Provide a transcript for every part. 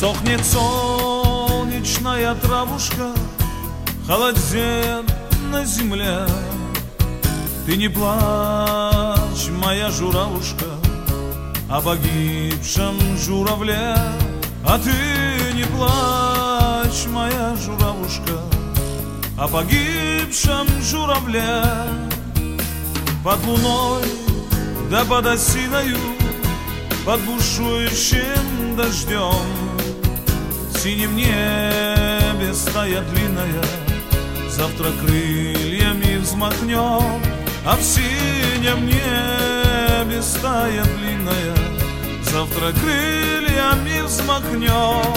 Сохнет солнечная травушка, холодеет на земле. Ты не плачь, моя журавушка, о погибшем журавле. А ты не плачь, моя журавушка, о погибшем журавле. Под луной да под осиною, под бушующим дождем, в синем небе стая длинная, завтра крыльями взмахнем. А в синем небе стая длинная, завтра крыльями взмахнем.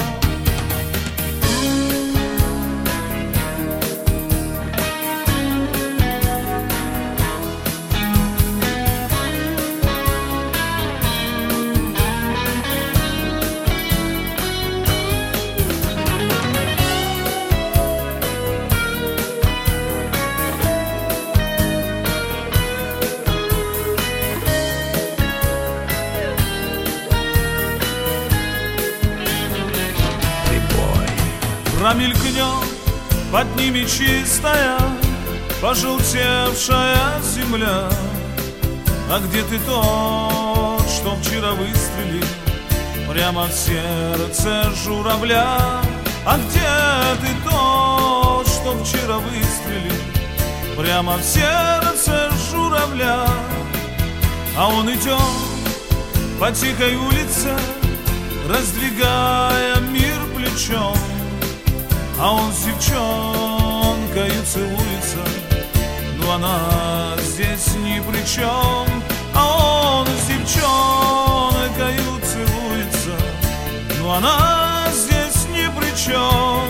Промелькнет под ними чистая, пожелтевшая земля. А где ты тот, что вчера выстрелил прямо в сердце журавля? А где ты тот, что вчера выстрелил прямо в сердце журавля? А он идет по тихой улице, раздвигая мир плечом. А он с девчонкой целуется, но она здесь ни при чем. А он с девчонкой целуется, но она здесь ни при чем.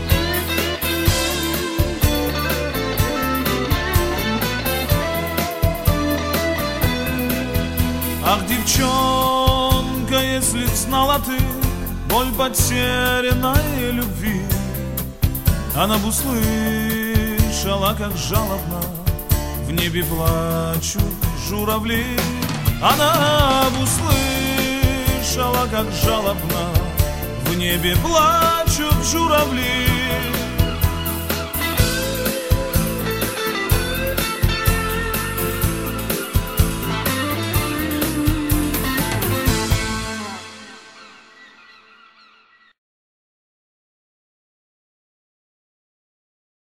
Ах, девчонка, если б знала ты боль потерянной любви, она б услышала, как жалобно в небе плачут журавли. Она б услышала, как жалобно в небе плачут журавли.